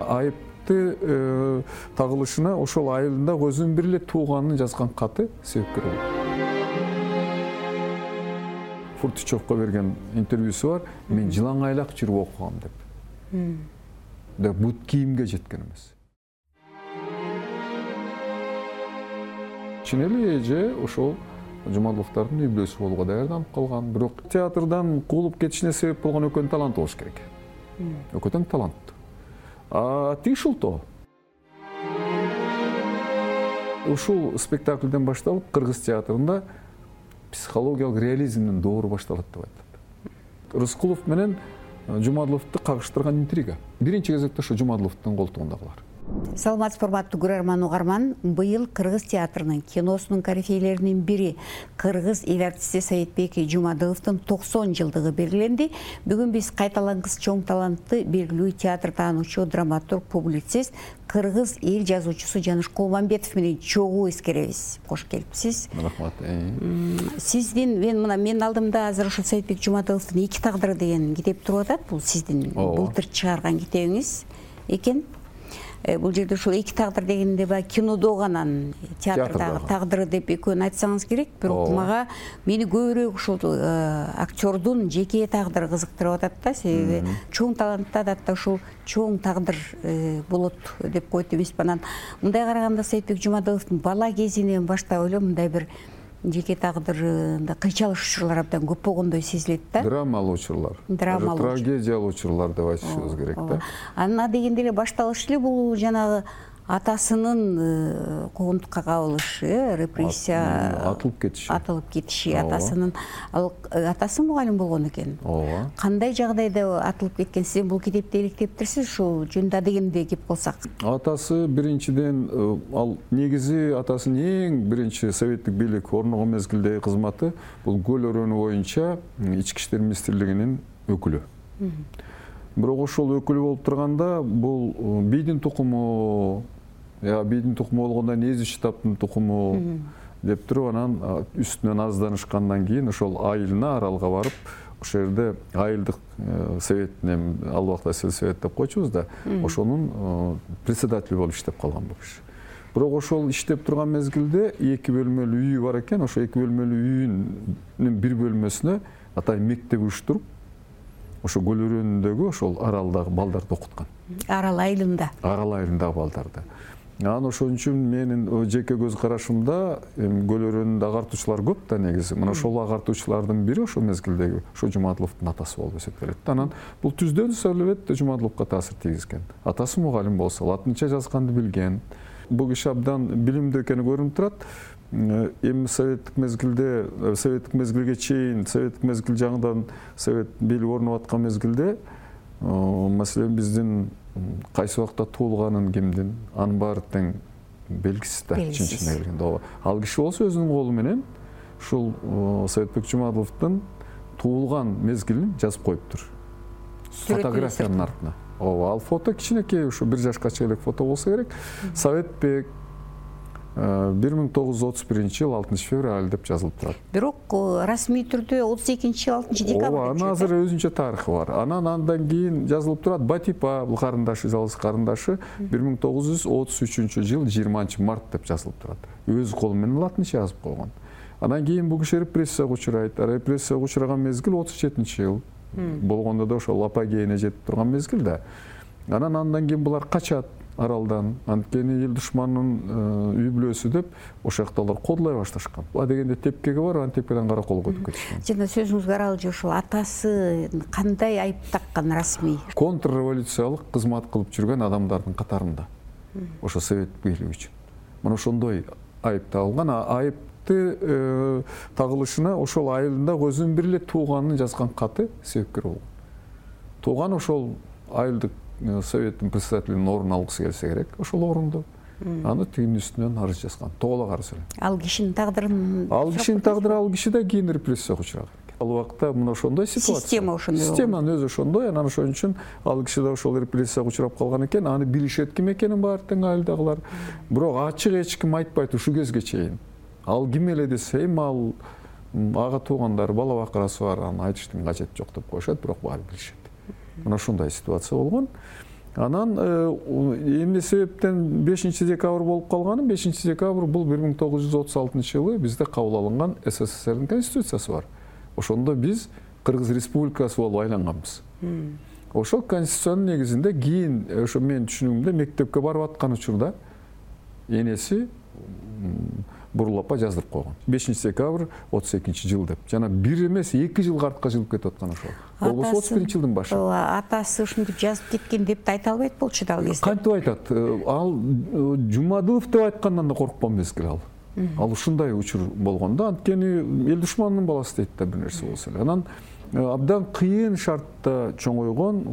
Айыпты тагылышына ошол айылында өзүнүн бир эле тууганын жазган каты себепкер болду. Фуртичевко берген интервьюсу бар. Мен жылаңайлак жүрүп окугам деп. Бут кийимге жеткен эмес. Чын эле эже ошол Жумадыловдардын үй бүлөсү болууга даярданып калган. Бирок театрдан куулуп кетишине себеп болгон экөөнүн таланты болуш керек. Экөөтөң таланттуу. Тиги Шулто. Ушул спектакльден башталып Кыргыз театрында психологиялык реализмдин доору башталат деп айтат. Рыскулов менен Жумадыловду кагыштырган интрига. Биринчи кезекте ошо Жумадыловдун колтугундагылар. Саламатсыз форматтуу көрөрман угарман, быйыл Кыргыз театрынын киносунун корифейлеринин бири Кыргыз эл артисти Советбек Жумадыловдун 90 жылдыгы белгиленди. Бүгүн биз кайталангыс чоң талантты белгилүү театр таануучу, драматург, публицист, Кыргыз эл жазуучусу Жаныш Кулмамбетов менен чогуу эскеребиз. Кош келипсиз. Рахмат. Сиздин мен алдымда азыр ошо Советбек Жумадыловдун «Эки тагдыры» деген китеп туруп атат. Бул сиздин былтыр чыгарган китебиңиз экен. Бул жерде ушул «Эки тагдыр» дегенде баягы кинодо гана театрдагы тагдыры деп экөөнү айтсаңыз керек. Бирок мага мени көбүрөөк ушул актёрдун жеке тагдыры кызыктырып атат да, себеби чоң талантты адатта ушул чоң тагдыр болот деп койт эмеспи. Анан мындай караганда Советбек Жумадыловдун бала кезинен баштап эле мындай бир жеке тагдырында кыйчалыш учурлар абдан көп болгондой сезилет да. Драмалуу учурлар. Трагедиялуу учурлар деп айтышыбыз керек да. Ана дегенде эле башталыш эле бул жанагы атасынын куугунтукка кабылышы, репрессия, атылып кетиши, атасынын атасы мугалим болгон экен. Кандай жагдайда атылып кеткен? Сиз бул китепте иликтептирсиз, ушул жөнүндө дегенде кеп калсак. Атасы биринчиден ал негизи атасынын эң биринчи советтик бийлик орногон мезгилдеги кызматы бул Көл өрөөнү боюнча ички иштер министрлигинин өкүлү. Бирок ошол өкүлү болуп турганда бул бийдин тукуму, бийдин тукуму болгондон Эзи штабтын тукуму деп туруп, анан үстүнөн азданышкандан кийин ошол айылына Аралга барып, ошол жерде айылдык советине, ал убакта сельсовет деп койчубуз да, ошонун председатели болуп иштеп калган бул киши. Бирок ошол иштеп турган мезгилде 2 бөлмөлүү үйү бар экен. Ошо 2 бөлмөлүү үйүнүн бир бөлмөсүнө атайын мектеп уюштуруп, ошо Көл өрөөнүндөгү ошол Аралдагы балдарды окуткан. Арал айылында. Арал айылындагы балдарды. Анан ошон үчүн менин жеке көз карашымда Көл өрөөнүндө агартуучулар көп да негизи. Мына ошол агартуучулардын бири ошол мезгилдеги ошо Жумадыловдун атасы болуп эсептелет. Анан бул түздөн албетте Жумадыловго таасир тийгизген. Атасы мугалим болсо, латынча жазганды билген. Бул киши абдан билимдүү экени көрүнүп турат. Эми советтик мезгилге чейин, советтик мезгил жаңыдан совет бийлиги орноп аткан мезгилде, маселен биздин кайсы убакта туулганын кимдин, анын баары тең белгисиз да, чын-чынына келгенде. Ал киши болсо өзүнүн колу менен ушул Советбек Жумадыловдун туулган мезгилин жазып коюптур. Фотографиянын артына. Ал фото кичинекей, ушу 1 жашка чейин фото болсо керек. Советбек 1931-жыл 6 февраль деп жазылып турат. Бирок расмий түрдө 32-жыл 6 декабрь. Анын азыр өзүнчө тарыхы бар. Андан кийин жазылып турат. Батипа, бул карындашы, жалгыз карындашы 1933-жыл 20 март деп жазылып турат. Өз колу менен латынча жазып койгон. Анан кийин бул киши репрессияга учурайт. Репрессияга учураган мезгил 37-жыл болгондо да ошол апогейине жетип турган мезгил да. Андан кийин булар качат Аралдан. Анткени эл душманынын үй бүлөсү деп ошол жакта алар кодулай башташкан. Дегенде тепкеге барып, анан тепкеден кара колго өтүп кетишкен. Жана сөзүңүзгө аралжы ошол атасы кандай айып таккан расмий? Контрреволюциялык кызмат кылып жүргөн адамдардын катарында. Ошо совет бийлиги үчүн. Мына ошондой айып тагылган. Айыпты тагылышына ошол айылында өзүнүн бир эле тууганын жазган каты себепкер болгон. Тууган ошол айылдык советтин председателинин ордун алгысы келсе керек, ошол орунду. Аны тигинин үстүнөн арыз жазган. Тоголо арыз эле. Ал кишинин тагдырын, ал киши да кийин репрессияга учураган. Ал убакта мына ошондой ситуация. Система ошондой. Системанын өзү ошондой, анан ошон үчүн ал киши да ошол репрессияга учурап калган экен. Аны билишет ким экенин баары тең айылдагылар. Бирок ачык эч ким айтпайт ушул кезге чейин. Ал ким эле десе, ал ага туугандары, бала бакырасы бар, аны айтыштын кажети жок деп коюшат, бирок баары билишет. Мына ушундай ситуация болгон. Анан эмне себептен 5 декабрь болуп калганы? 5 декабрь бул 1936 жылы бизде кабыл алынган СССРдин конституциясы бар. Ошондо биз Кыргыз Республикасы болуп айланганбыз. Ошол конституциянын негизинде кийин ошо менин түшүнүгүмдө мектепке барып аткан учурда энеси Буруул апа жаздырып койгон. 5 декабрь 32 жыл деп. Жана бир эмес 2 жылга артка жылып кетип аткан ошол. Болбосо 31 жылдын башы. Атасы ушинтип жазып кеткен деп да айта албайт болчу да ал кезде. Кантип айтат? Ал Жумадылов деп айткандан да коркпон мезгил ал. Ал ушундай учур болгон да, анткени эл душманынын баласы дейт да бир нерсе болсо эле. Анан абдан кыйын шартта чоңойгон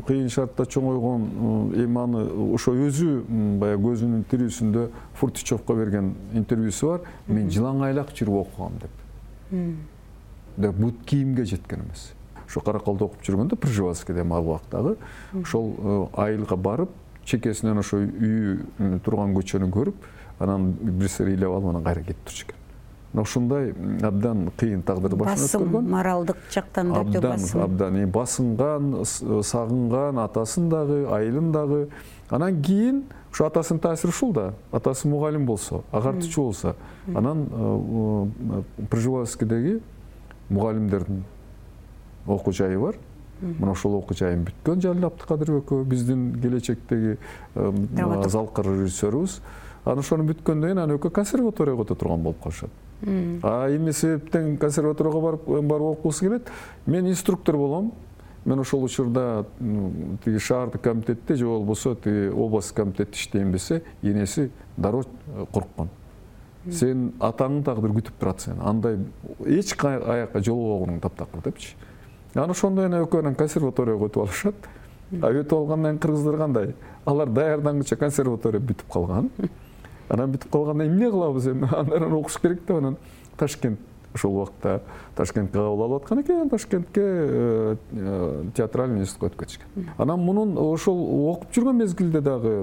эми аны ошо өзү баягы өзүнүн тирүүсүндө Фуртичевко берген интервьюсу бар. Мен жылаңайлак жүрүп окугам деп. Бут кийимге жеткен эмес. Ошо Каракалда окуп жүргөндө Пржевальскийде ал убактагы ошол айылга барып, чекесинен ошо үйү турган көчөнү көрүп, анан бир сер ыйлап алып анан кайра кетип турчу экен. Ушундай абдан кыйын тагдырды башынан өткөргөн. Басым моралдык жактан да өтө басым. Абдан басынган, сагынган атасын дагы, айылын дагы. Анан кийин ошо атасынын таасири ушул да. Атасы мугалим болсо, агартуучу болсо, анан Пржевальскийдеги мугалимдердин окуу жайы бар. Мына ошол окуу жайын бүткөн Жалил Абдыкадыров экөө биздин келечектеги залкар режиссерубуз. Аны ошону бүткөндөн кийин аны экөө консерваторияга өтө турган болуп калышат. Эмне себептен консерваторияга барып окугусу келет? Мен инструктор болом. Мен ошол учурда тиги шаардык комитетте же болбосо тиги областтык комитетте иштейм десе, энеси дароо корккон. Сен атаңдын тагдыры күтүп турат сени. Андай эч аякка жолбогонуң таптакыр депчи. Аны ошондой эле экөөнүн консерваторияга өтүп алышат. Өтүп алгандан кийин кыргыздар кандай? Алар даярдангыча консерватория бүтүп калган. Анан бүтүп калганда эмне кылабыз эми? Андан окуш керек деп анан Ташкент ошол убакта Ташкентке кабыл алып аткан экен, Ташкентке театральный институтка өтүп кетишкен. Анан мунун ошол окуп жүргөн мезгилде дагы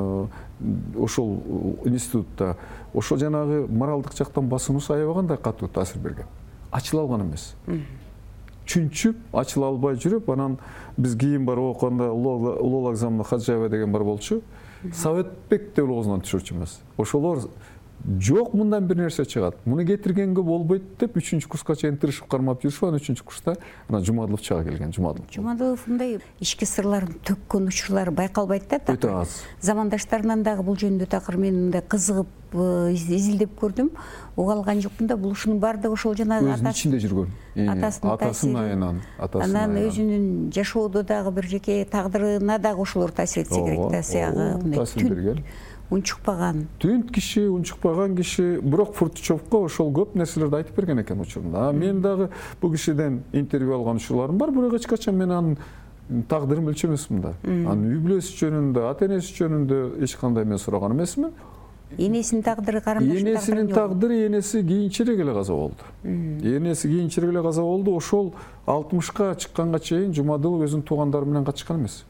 ошол институтта ошол жанагы моралдык жактан басымыбыз аябагандай катуу таасир берген. Ачыла алган эмес. Чүнчүп, ачыла албай жүрүп, анан биз кийин барып окуганда Улуу Лагзамна Хаджаева деген бар болчу. Советбек деп оозунан түшүрчү эмес. Ошолор жок мындан бир нерсе чыгат. Муну кетиргенге болбойт деп 3-курска чейин тырышып кармап жүрүшүп, анан 3-курста анан Жумадылов чыга келген. Жумадылов мындай ички сырларын төккөн учурлары байкалбайт да. Өтө аз. Замандаштарынан дагы бул жөнүндө такыр мен мындай кызыгып изилдеп көрдүм. Уга алган жокмун да, бул ушунун баардыгы ошол жанагы өзүнүн ичинде жүргөн. Атасынын айынан, анан өзүнүн жашоодо дагы бир жеке тагдырына дагы ошолор таасир этсе керек да, сыягы мындай унчукпаган. Түнт киши, унчукпаган киши, бирок Фуртичевко ошол көп нерселерди айтып берген экен учурунда. Мен дагы бул кишиден интервью алган учурларым бар, бирок эч качан мен анын тагдырын билчү эмесмин да. Анын үй бүлөсү жөнүндө, ата-энеси жөнүндө эч кандай мен сураган эмесмин. Энесинин тагдыры карындашынын энесинин тагдыры энеси кийинчерээк эле каза болду. Энеси кийинчерээк эле каза болду. Ошол 60-ка чыкканга чейин Жумадылов өзүнүн туугандары менен катышкан эмес.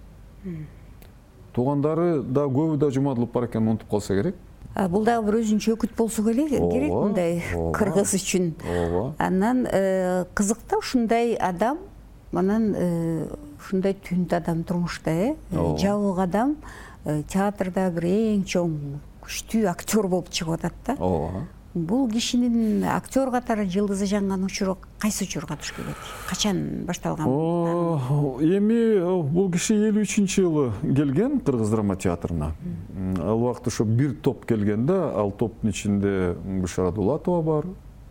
Туугандары да көбү да Жумадылов бар экенин унутуп калса керек. Бул дагы бир өзүнчө өкүт болсо керек мындай кыргыз үчүн. Анан кызык да ушундай адам, анан ушундай түнт адам турмушта, жабык адам театрда бир эң чоң күчтүү актер болуп чыгып атат да. Бул кишинин актер катары жылдызы жанган учуру кайсы учурга туш келет? Качан башталган? Эми бул киши 53-жылы келген Кыргыз драма театрына. Ал убакта ошо бир топ келген да, ал топтун ичинде Гүлшара Дулатова бар.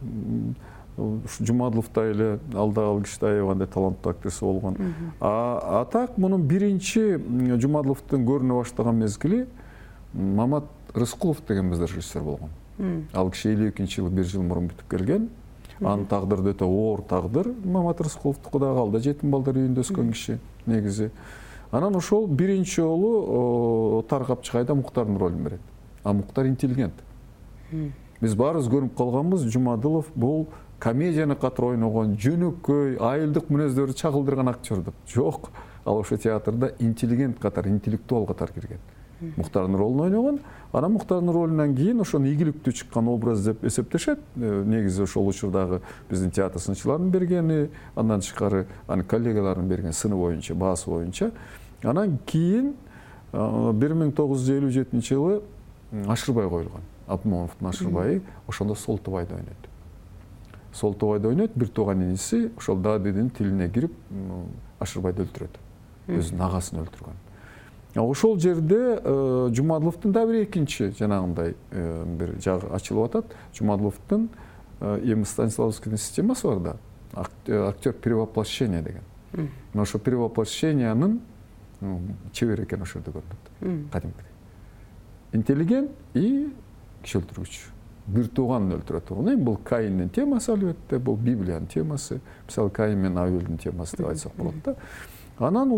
Жумадылов да эле, ал дагы киши аябагандай таланттуу актриса болгон. А так мунун биринчи Жумадыловдун көрүнө баштаган мезгили Мамат Рыскулов деген биздер режиссер болгон. Ал киши 52-жылы бир жыл мурун бүтүп келген. Анын тагдыры өтө оор тагдыр. Мамат Рыскуловдуку дагы, ал да жетим балдар үйүндө өскөн киши негизи. Анан ошол биринчи жолу таргапчы кайда Муктардын ролун берет. А Муктар интеллигент. Биз баарыбыз көрүп калганбыз, Жумадылов бул комедияны катар ойногон, жөнөкөй, айылдык мүнөздөрдү чагылдырган актер деп. Жок, ал ошо театрда интеллигент катар, интеллектуал катар кирген. Муктардын ролун ойногон. Анан Муктардын ролунан кийин ошону ийгиликтүү чыккан образ деп эсептешет. Негизи ошол учурдагы биздин театр сынчыларынын бергени, андан тышкары анын коллегаларынын берген сыны боюнча, баасы боюнча. Анан кийин 1957 жылы Ашырбай коюлган. Абдымомуновдун Ашырбайы ошондо Солтубайда ойнойт. Солтубайда ойнойт, бир тууган иниси ошол Дадидин тилине кирип Ашырбайды өлтүрөт. Өзүнүн агасын өлтүргөн. Ошол жерде Жумадыловдун да бир экинчи жанагындай бир жагы ачылып атат. Жумадыловдун эми Станиславскийдин системасы бар да, актер перевоплощения деген. Ошо перевоплощениянын чебер экен ошол жерде көрүнөт. Кадимкидей. Интеллигент и киши өлтүргүч. Бир тууганын өлтүрөт. Эми бул Каиндин темасы албетте, бул Библиянын темасы. Мисалы Каин менен Авелдин темасы деп айтсак болот да. Анан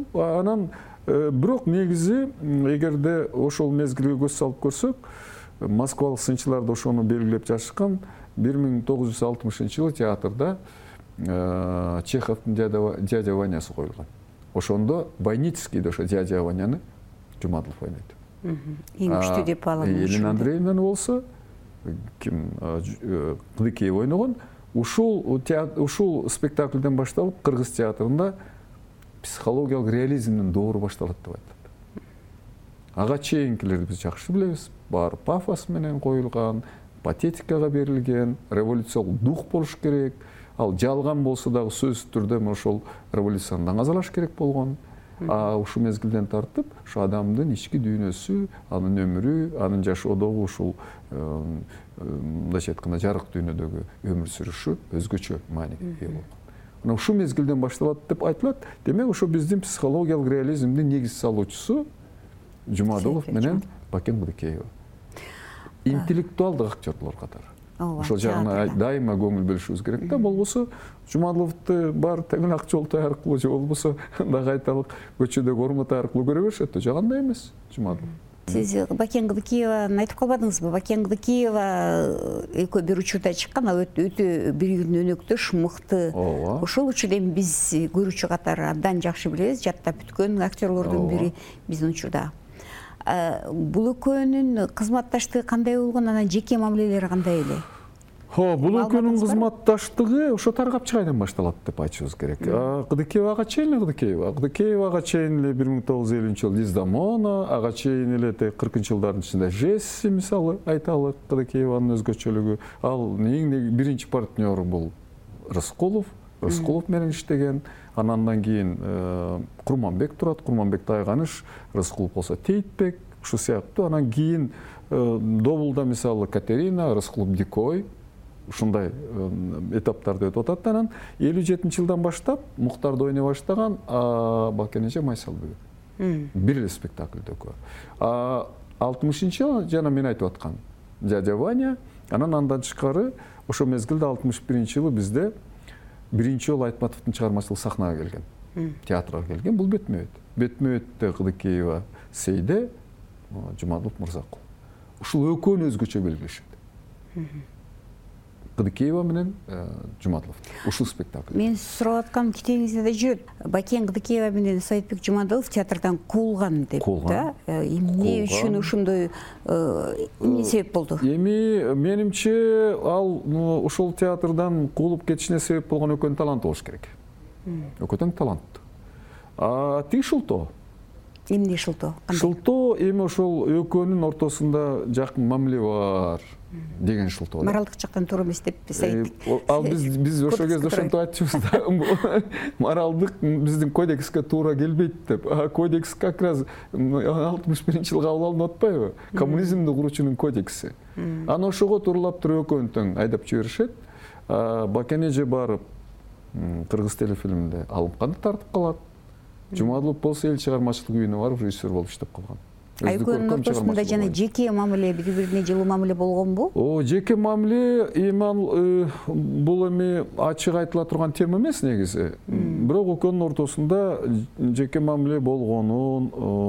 бирок негизи эгерде ошол мезгилге көз салып көрсөк, москвалык сынчылар да ошону белгилеп жазышкан. 1960 жылы театрда Чеховдун дядя Ванясы коюлган. Ошондо Бойницкийде ошо дядя Ваняны Жумадылов ойнойт. Эң күчтүү деп алам. Елена Андреевна болсо ким Кыдыкеева ойногон. Ушул спектакльден башталып Кыргыз театрында психологиялык реализмдин доору башталат деп айтат. Ага чейинкилерди биз жакшы билебиз. Баары пафос менен коюлган, патетикага берилген, революциялык дух болуш керек. Ал жалган болсо дагы сөзсүз түрдө ошол революциядан азалаш керек болгон. Ушул мезгилден тартып, ушу адамдын ички дүйнөсү, анын өмүрү, анын жашоодогу ушул мындайча айтканда жарык дүйнөдөгү өмүр сүрүшү өзгөчө мааниге ээ болгон. Мына ушул мезгилден башталат деп айтылат. Демек ошо биздин психологиялык реализмдин негиз салуучусу Жумадылов менен Бакен Кыдыкеева. Интеллектуалдык актерлор катары. Ошол жагына дайыма көңүл бөлүшүбүз керек да. Болбосо Жумадыловду бар теңил ак жолтой аркылуу же болбосо дагы айталык көчөдөгү Ормото аркылуу көрө беришет. Жагандай эмес Жумадылов. Сиз Бакен Кыдыкееваны айтып калбадыңызбы? Бакен Кыдыкеева экөө бир учурда чыккан, ал өтө бири-биринин өнөктөш, мыкты. Ошол учурда эми биз көрүүчү катары абдан жакшы билебиз, жаттап бүткөн актерлордун бири биздин учурда. Бул экөөнүн кызматташтыгы кандай болгон, анан жеке мамилелери кандай эле? Бул экөөнүн кызматташтыгы ошо Таргапчы айдан башталат деп айтышыбыз керек. Кыдыкеевага чейин Кыдыкеевага чейин эле 1950 жыл Диздамона, ага чейин эле 40-жылдардын ичинде Жесси мисалы айталык, Кыдыкееванын өзгөчөлүгү. Ал эң биринчи партнеру бул Рыскулов менен иштеген. Андан кийин Курманбек турат, Курманбек Тайганыш, Рыскулов болсо Тейтбек, ушу сыяктуу. Анан кийин Добулда мисалы Катерина, Рыскулов Дикой, ушундай этаптарды өтүп атат. Анан 57 жылдан баштап Муктарды ойной баштаган Балкен эже Майсалбек. Бир эле спектакльдөгү. 60-жылы жана мен айтып аткан дядя Ваня, анан тышкары ошо мезгилде 61-жылы бизде биринчи жолу Айтматовдун чыгармачылык сахнага келген. Театрга келген. Бул Бетмөбөттө Кыдыкеева Сейде, Жумадылов Мырзакул. Ушул экөөнү өзгөчө белгилешет. Кыдыкеева менен Жумадылов. Ушул спектакль. Мен сурап аткан китебиңизде да жүрөт. Бакен Кыдыкеева менен Саитбек Жумадылов театрдан куулган деп да. Эмне үчүн ушундай эмне себеп болду? Эми менимче ал ушул театрдан куулуп кетишине себеп болгон экөөнүн таланты болуш керек. Экөөтөң таланттуу. Тиги шылтоо. Эмне шылтоо? Шылтоо эми ошол экөөнүн ортосунда жакын мамиле бар деген шылтоо. Моралдык жактан туура эмес деп Ал биз ошол кезде ошентип айтчубуз да. Моралдык биздин кодекске туура келбейт деп. Кодекс как раз 61-жылы кабыл алынып атпайбы? Коммунизмди куруучунун кодекси. Аны ошого тууралап туруп экөөнүн тең айдап жиберишет. Бакен эже барып Кыргыз телефильминде алымканды тартып калат. Жумадылов болсо эл чыгармачылык үйүнө барып режиссер болуп иштеп калган. Экөөнүн ортосунда жана жеке мамиле, бири-бирине жылуу мамиле болгонбу? Жеке мамиле бул эми ачык айтыла турган тема эмес негизи. Бирок экөөнүн ортосунда жеке мамиле болгонун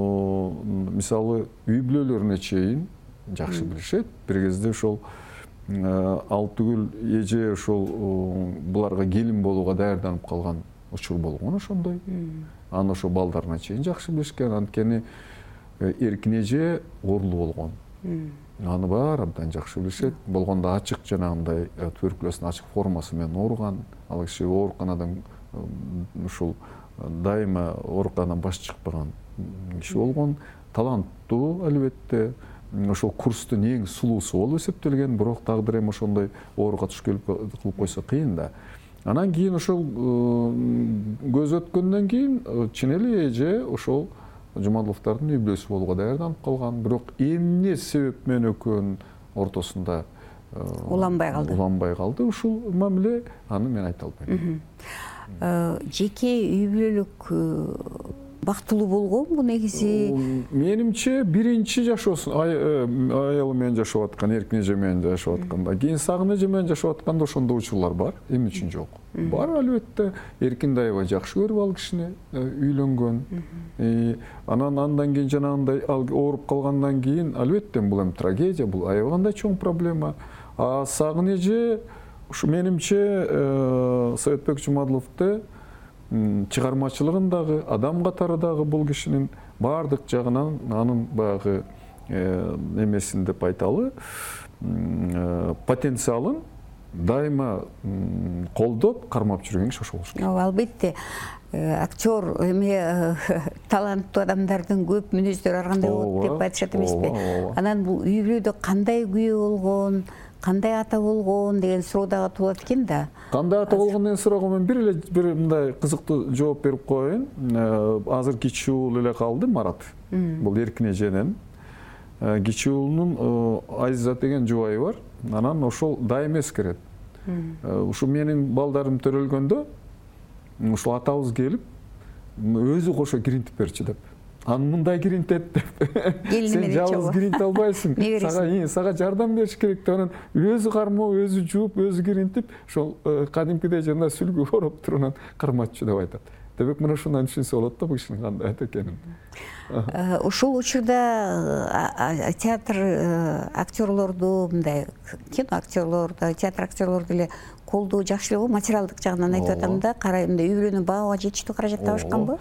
мисалы үй бүлөлөрүнө чейин жакшы билишет. Бир кезде ошол ал түгүл эже ошол буларга келин болууга даярданып калган учур болгон ошондой. Аны ошо балдарына чейин жакшы билишкен. Анткени Эркин эже оорулуу болгон. Аны баары абдан жакшы билишет. Болгондо ачык жанагындай туберкулездин ачык формасы менен ооруган. Ал киши ооруканадан ушул дайыма ооруканадан баш чыкпаган алган киши болгон, таланттуу албетте. Ошол курстун эң сулуусу болуп эсептелген, бирок тагдыр эми ошондой ооруга туш кылып койсо кыйын да. Анан кийин ошол көз өткөндөн кийин чын эле эже ошол Жумадыловдордун үй бүлөсү болууга даярданып калган. Бирок эмне себеп менен экөөнүн ортосунда уланбай калды ушул мамиле, аны мен айта албайм. Жеке үй бүлөлүк бактылуу болгонбу негизи? Менимче биринчи жашоосун аялы менен жашап аткан, эркин эже менен жашап атканда, кийин сагын эже менен жашап атканда ошондой учурлар бар. Эмне үчүн жок? Бар албетте. Эркин аябай жакшы көрүп ал кишини, үйлөнгөн. Анан андан кийин жанагындай ооруп калгандан кийин албетте бул эми трагедия, бул аябай кандай чоң проблема. Сагын эже ушу менимче Советбек Жумадыловду чыгармачылыгын дагы, адам катары дагы бул кишинин баардык жагынан анын баягы эмесин деп айталы, потенциалын дайыма колдоп, кармап жүргөн киши ошол болуш керек. Албетте, актер эме таланттуу адамдардын көп мүнөздөрү ар кандай болот деп айтышат эмеспи? Анан бул үй бүлөдө кандай күйөө болгон, кандай ата болгон деген суроо дагы туулат экен да. Кандай ата болгон деген суроого мен бир мындай кызыктуу жооп берип коеюн. Азыр кичи уул эле калды, Марат. Бул эркин эженин. Кичи уулунун Айза деген жубайы бар. Анан ошол дайым эскерет. Ушу менин балдарым төрөлгөндө, ушул атабыз келип, өзү кошо киринтип берчи деп. Аны мындай киринтет деп. Сен жалгыз киринте албайсың. Сага жардам бериш керек деп, анан өзү кармоо, өзү жууп, өзү киринтип, ошол кадимкидей жана сүлгү ороп туруп анан карматчу деп айтат. Демек мына ушундан түшүнсө болот да бул кишинин кандай ата экенин. Ушул учурда театр актерлорду, мындай кино актерлорду, театр актерлорду эле колдоо жакшы эле, материалдык жагынан айтып атам да, карай мындай үй бүлөнү багууга жетиштүү каражат табышканбы?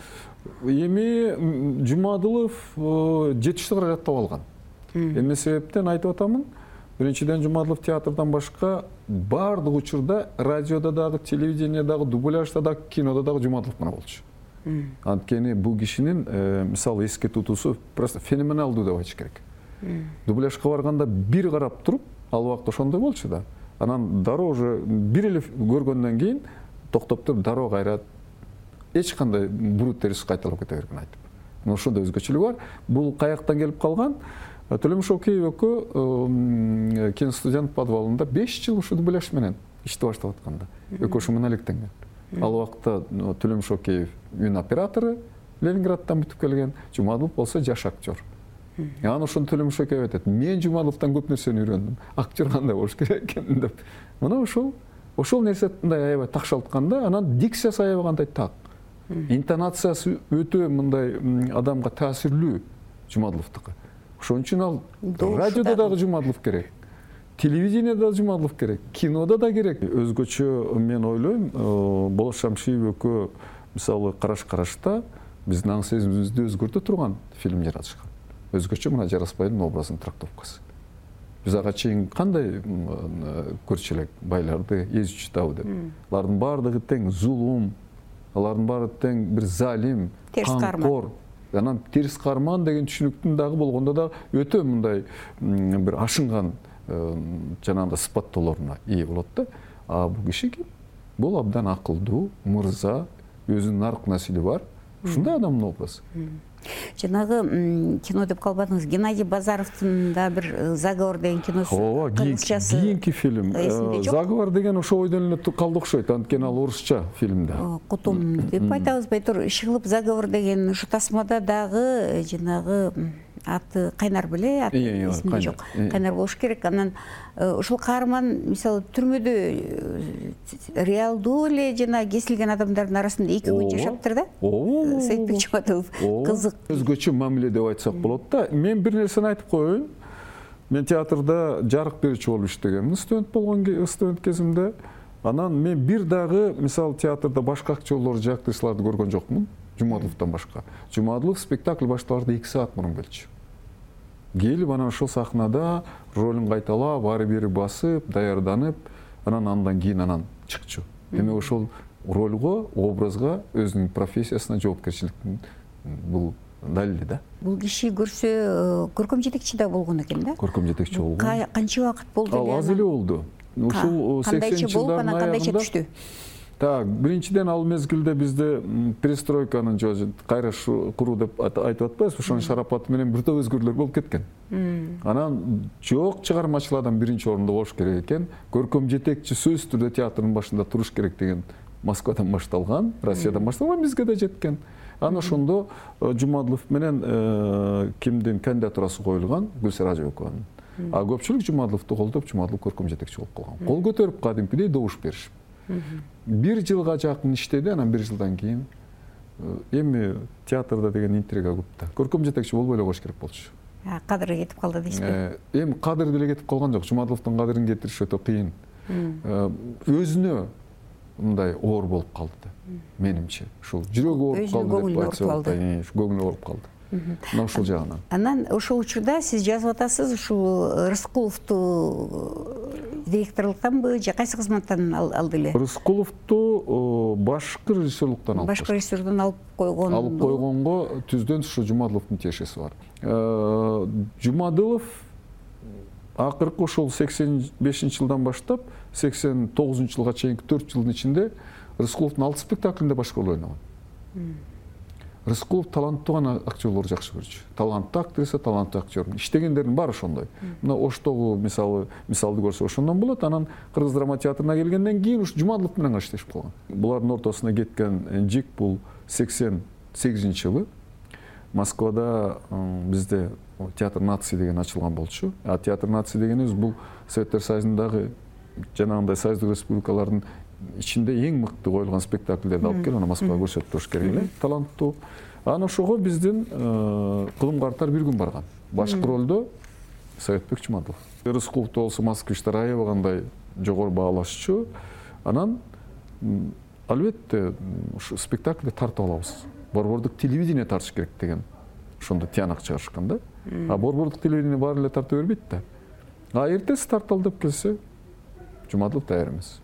Эми Жумадылов жетиштүү каражат таба алган. Эмне себептен айтып атамын? Биринчиден, Жумадылов театрдан башка баардык учурда радиодо дагы, телевидениедагы, дубляжда дагы, кинодо дагы Жумадылов гана болчу. Анткени бул кишинин мисалы эске тутуусу просто феноменалдуу деп айтыш керек. Дубляжга барганда бир карап туруп, ал убакта ошондой болчу да. Анан дароо уже бир эле көргөндөн кийин токтоп туруп дароо кайрат. Эч кандай бурут терис кайталап кете берген айтып. Ошондой өзгөчөлүгү бар. Бул каяктан келип калган? Төлөмүш Океев экөө киностудент подвалында 5 жыл ушу дубляж менен ишти баштап атканда. Экөө ушу моноликтенген. Ал убакта Төлөмүш Океев үн оператору, Ленинградтан бүтүп келген, Жумадылов болсо жаш актер. Анан ошону Төлөмүш Океев айтат: "Мен Жумадыловдон көп нерсени үйрөндүм. Актер кандай болуш керек экен" деп. Мына ошол нерсе мындай аябай такшалтканда, анан дикциясы аябай кандай так. Интонациясы өтө мындай адамга таасирлүү Жумадыловдуку. Ошон үчүн ал радиодо дагы Жумадылов керек. Телевидениеде да Жумадылов керек, кинодо да керек. Өзгөчө мен ойлойм, Болот Шамшиев экөө мисалы караш-карашта биздин аң сезимибизди өзгөртө турган фильм жаратышкан. Өзгөчө мына Жараспайдын образынын трактовкасы. Биз ага чейин кандай көрчү элек байларды эзүүчү табы деп. Алардын баардыгы тең зулум, алардын баары тең бир залим, камкор. Анан терс карман деген түшүнүктүн дагы болгондо да өтө мындай бир ашынган жанагындай сыпаттоолоруна ээ болот да. Бул киши бул абдан акылдуу, мырза, өзүнүн наркы насили бар. Ушундай адамдын образы. Жанагы кино деп калбадыңыз, Геннадий Базаровдун да бир "Заговор" деген киносу. Кийинки фильм. "Заговор" деген ошол ойдон эле калды окшойт, анткени ал орусча фильм да. Кутум деп айтабызбы, айтор Ишыгылып "Заговор" деген ушу тасмада дагы жанагы аты Кайнар беле, аты эсимде жок. Кайнар болуш керек. Анан ушул каарман мисалы түрмөдө реалдуу эле жана кесилген адамдардын арасында 2 күн жашаптыр да. Советбек Жумадылов кызык. Өзгөчө мамиле деп айтсак болот да. Мен бир нерсени айтып коеюн. Мен театрда жарык берүүчү болуп иштегемин студент кезимде. Анан мен бир дагы мисалы театрда башка актерлор, актриселерди көргөн жокмун. Жумадыловдон башка. Жумадылов спектакль башталарда 2 саат мурун келчү. Келип анан ошол сахнада ролун кайталап, ары бери басып, даярданып, андан кийин чыкчу. Демек ошол ролго, образга, өзүнүн профессиясына жоопкерчиликтин бул далили да. Бул киши көрсө көркөм жетекчи да болгон экен да. Көркөм жетекчи болгон. Канча убакыт болду? Ал аз эле болду. Ушул 80-жылдардын кандайча түштү? Так, биринчиден ал мезгилде бизде перестройканын жо кайра куруу деп айтып атпайбызбы, ошонун шарапаты менен бир топ өзгөрүүлөр болуп кеткен. Анан жок чыгармачылардан биринчи орунда болуш керек экен, көркөм жетекчи сөзсүз түрдө театрдын башында туруш керек деген Москвадан башталган, Россиядан башталган, бизге да жеткен. Анан ошондо Жумадылов менен кимдин кандидатурасы коюлган, Гүлсара Ажыбекованын. А көпчүлүк Жумадыловду колдоп, Жумадылов көркөм жетекчи болуп калган. Кол көтөрүп кадимкидей добуш беришип. Бир жылга жакын иштеди, анан бир жылдан кийин эми театрда деген интрига көп да. Көркөм жетекчи болбой эле коюш керек болчу. Кадыры кетип калды дейсизби? Эми кадыр деле кетип калган жок. Жумадыловдун кадырын кетириш өтө кыйын. Өзүнө мындай оор болуп калды да. Менимче, ушул жүрөгү ооруп калды деп айтсак, көңүлү ооруп калды. Мына ушул жагынан. Анан ошол учурда сиз жазып атасыз, ушул Рыскуловду директорлуктанбы же кайсы кызматтан алды эле? Рыскуловду башкы режиссерлуктан алып. Башкы режиссерден алып койгон. Алып койгонго түздөн ушу Жумадыловдун тиешеси бар. Жумадылов акыркы ошол 85-жылдан баштап 89-жылга чейинки 4 жылдын ичинде Рыскуловдун 6 спектаклинде башкы роль ойногон. Рыскулов таланттуу гана актерлорду жакшы көрчү. Таланттуу актриса, таланттуу актер. Иштегендердин баары ошондой. Мына Оштогу мисалды көрсө ошондон болот. Анан Кыргыз драма театрына келгенден кийин ушу Жумадылов менен иштешип калган. Булардын ортосуна кеткен жик бул 88-жылы Москвада бизде театр нации деген ачылган болчу. А театр нации дегенибиз бул Советтер Союзундагы жанагындай союздук республикалардын ичинде эң мыкты коюлган спектакльдерди алып келип, аны Москвага көрсөтүп туруш керек эле, таланттуу. Анан ошого биздин кылым картар бир күн барган. Башкы ролдо Советбек Жумадылов. Рыскуловду болсо москвичтер аябагандай жогору баалашчу. Анан албетте ушу спектакльди тартып алабыз. Борбордук телевидение тартыш керек деген ошондо тыянак чыгарышкан да. А борбордук телевидение баары эле тарта бербейт да. А эртеси тарталы деп келсе Жумадылов даяр эмес.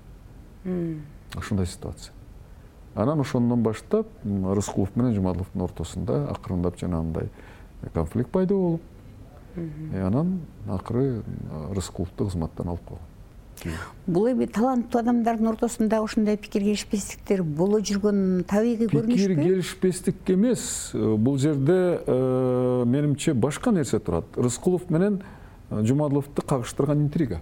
Ошондой ситуация. Анан ошондон баштап Рыскулов менен Жумадыловдун ортосунда акырындап жанагындай конфликт пайда болуп, анан акыры Рыскуловду кызматтан алып койгон. Бул эми таланттуу адамдардын ортосунда ошондой пикир келишпестиктер боло жүргөн табигый көрүнүшпү? Пикир келишпестик эмес, бул жерде менимче башка нерсе турат. Рыскулов менен Жумадыловду кагыштырган интрига.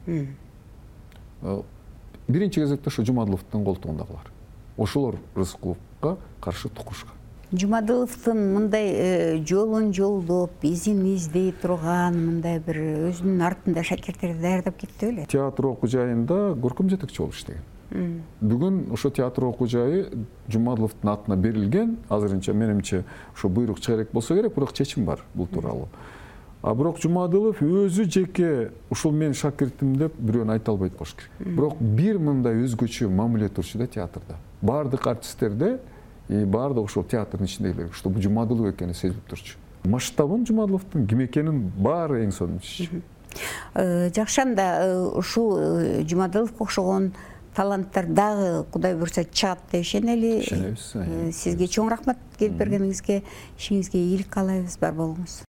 Биринчи кезекте ошо Жумадыловдун колтугундагылар. Ошолор Рыскуловго каршы тукушкан. Жумадыловдун мындай жолун жолдоп, изин издей турган мындай бир өзүнүн артында шакирттерди даярдап кетти беле? Театр окуу жайында көркөм жетекчи болуп иштеген. Бүгүн ошо театр окуу жайы Жумадыловдун атына берилген. Азырынча менимче ошо буйрук чыга элек болсо керек, бирок чечим бар бул тууралуу. А бирок Жумадылов өзү жеке ушул менин шакиртим деп бирөөнү айта албайт болуш керек. Бирок бир мындай өзгөчө мамиле турчу да театрда. Бардык артисттерде баардык ошол театрдын ичиндегилер ушул Жумадылов экенин сезип турчу. Масштабын Жумадыловдун ким экенин баары эң сонун билишчү. Жакшы, анда ушул Жумадыловго окшогон таланттар дагы Кудай буйрса чыгат деп ишенели. Ишенебиз. Сизге чоң рахмат келип бергениңизге, ишиңизге ийгилик каалайбыз, бар болуңуз.